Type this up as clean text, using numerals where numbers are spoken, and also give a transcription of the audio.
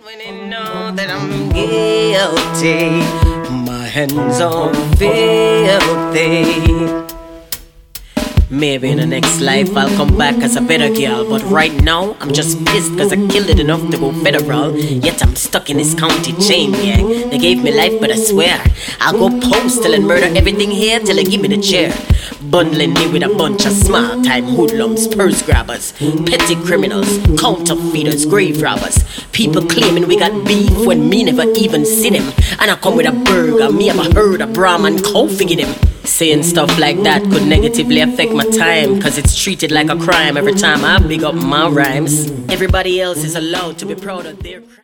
When they know that I'm guilty, my hands are filthy. Maybe in the next life I'll come back as a better girl, but right now I'm just pissed cause I killed it enough to go federal. Yet I'm stuck in this county chain gang. They gave me life but I swear I'll go postal and murder everything here till they give me the chair. Bundling me with a bunch of small time hoodlums, purse grabbers, petty criminals, counterfeiters, grave robbers. People claiming we got beef when me never even seen him. And I come with a burger, me ever heard a Brahman cow figure him. Saying stuff like that could negatively affect my time, cause it's treated like a crime every time I big up my rhymes. Everybody else is allowed to be proud of their crime.